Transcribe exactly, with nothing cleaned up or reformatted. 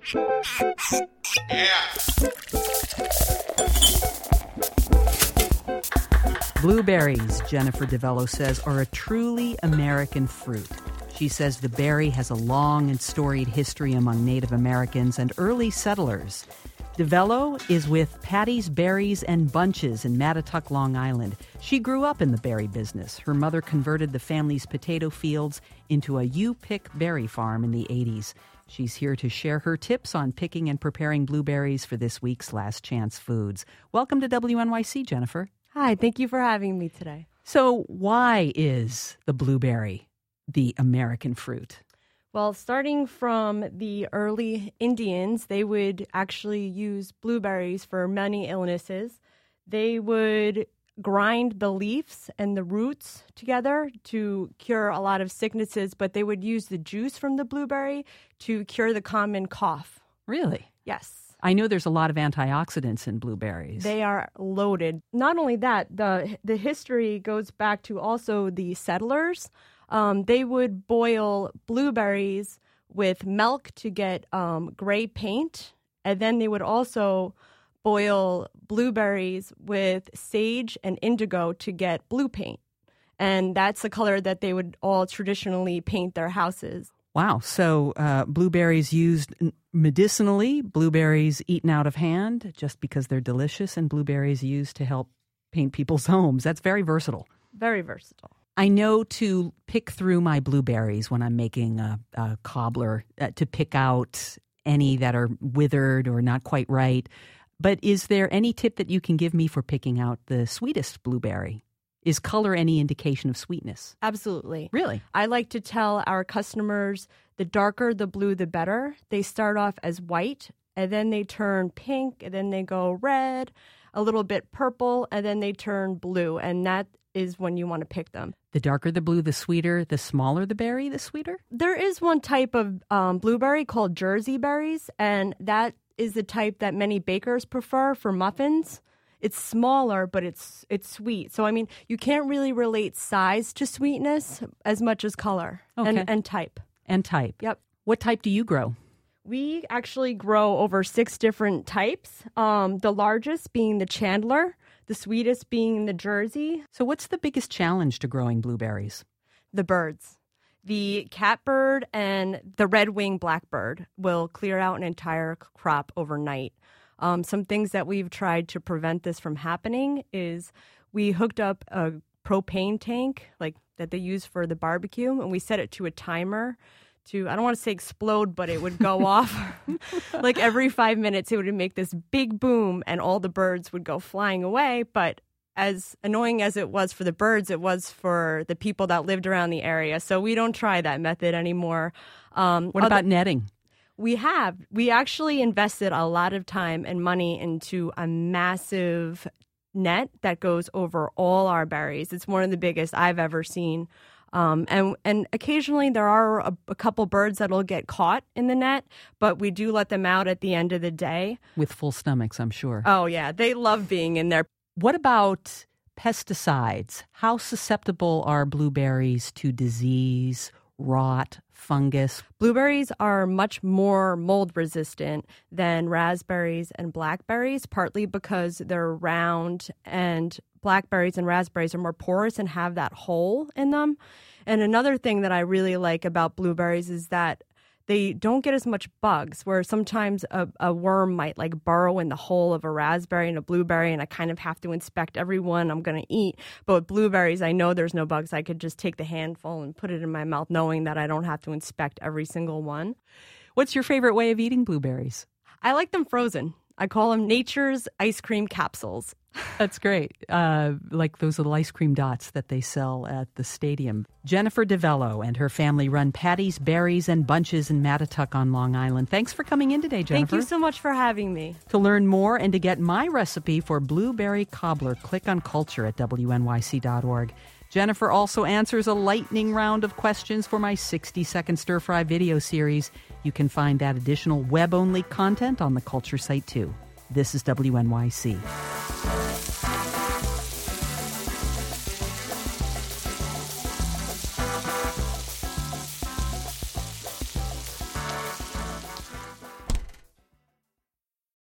Blueberries, Jennifer DeVello says, are a truly American fruit. She says the berry has a long and storied history among Native Americans and early settlers. DeVello is with Patty's Berries and Bunches in Mattituck, Long Island. She grew up in the berry business. Her mother converted the family's potato fields into a you-pick berry farm in the eighties. She's here to share her tips on picking and preparing blueberries for this week's Last Chance Foods. Welcome to W N Y C, Jennifer. Hi, thank you for having me today. So why is the blueberry the American fruit? Well, starting from the early Indians, they would actually use blueberries for many illnesses. They would grind the leaves and the roots together to cure a lot of sicknesses, but they would use the juice from the blueberry to cure the common cough. Really? Yes. I know there's a lot of antioxidants in blueberries. They are loaded. Not only that, the the history goes back to also the settlers. Um, they would boil blueberries with milk to get um, gray paint, and then they would also boil blueberries with sage and indigo to get blue paint. And that's the color that they would all traditionally paint their houses. Wow. So uh, blueberries used medicinally, blueberries eaten out of hand just because they're delicious, and blueberries used to help paint people's homes. That's very versatile. Very versatile. I know to pick through my blueberries when I'm making a, a cobbler, uh, to pick out any that are withered or not quite right. But is there any tip that you can give me for picking out the sweetest blueberry? Is color any indication of sweetness? Absolutely. Really? I like to tell our customers the darker the blue, the better. They start off as white, and then they turn pink, and then they go red, a little bit purple, and then they turn blue. And that is when you want to pick them. The darker the blue, the sweeter. The smaller the berry, the sweeter? There is one type of um, blueberry called Jersey berries, and that is the type that many bakers prefer for muffins. It's smaller, but it's it's sweet. So, I mean, you can't really relate size to sweetness as much as color okay. and, and type. And type. Yep. What type do you grow? We actually grow over six different types, um, the largest being the Chandler, the sweetest being the Jersey. So what's the biggest challenge to growing blueberries? The birds. The catbird and the red-winged blackbird will clear out an entire crop overnight. Um, some things that we've tried to prevent this from happening is we hooked up a propane tank like that they use for the barbecue, and we set it to a timer to, I don't want to say explode, but it would go off. Like every five minutes, it would make this big boom, and all the birds would go flying away. But as annoying as it was for the birds, it was for the people that lived around the area. So we don't try that method anymore. Um, what about other- netting? We have. We actually invested a lot of time and money into a massive net that goes over all our berries. It's one of the biggest I've ever seen. Um, and, and occasionally there are a, a couple birds that'll get caught in the net, but we do let them out at the end of the day. With full stomachs, I'm sure. Oh, yeah. They love being in there. What about pesticides? How susceptible are blueberries to disease, rot, fungus? Blueberries are much more mold resistant than raspberries and blackberries, partly because they're round, and blackberries and raspberries are more porous and have that hole in them. And another thing that I really like about blueberries is that they don't get as much bugs, where sometimes a, a worm might like burrow in the hole of a raspberry and a blueberry, and I kind of have to inspect every one I'm going to eat. But with blueberries, I know there's no bugs. I could just take the handful and put it in my mouth, knowing that I don't have to inspect every single one. What's your favorite way of eating blueberries? I like them frozen. I call them nature's ice cream capsules. That's great. Uh, like those little ice cream dots that they sell at the stadium. Jennifer DeVello and her family run Patty's Berries and Bunches in Mattituck on Long Island. Thanks for coming in today, Jennifer. Thank you so much for having me. To learn more and to get my recipe for blueberry cobbler, click on culture at W N Y C dot org. Jennifer also answers a lightning round of questions for my sixty-second stir-fry video series. You can find that additional web-only content on the Culture site, too. This is W N Y C.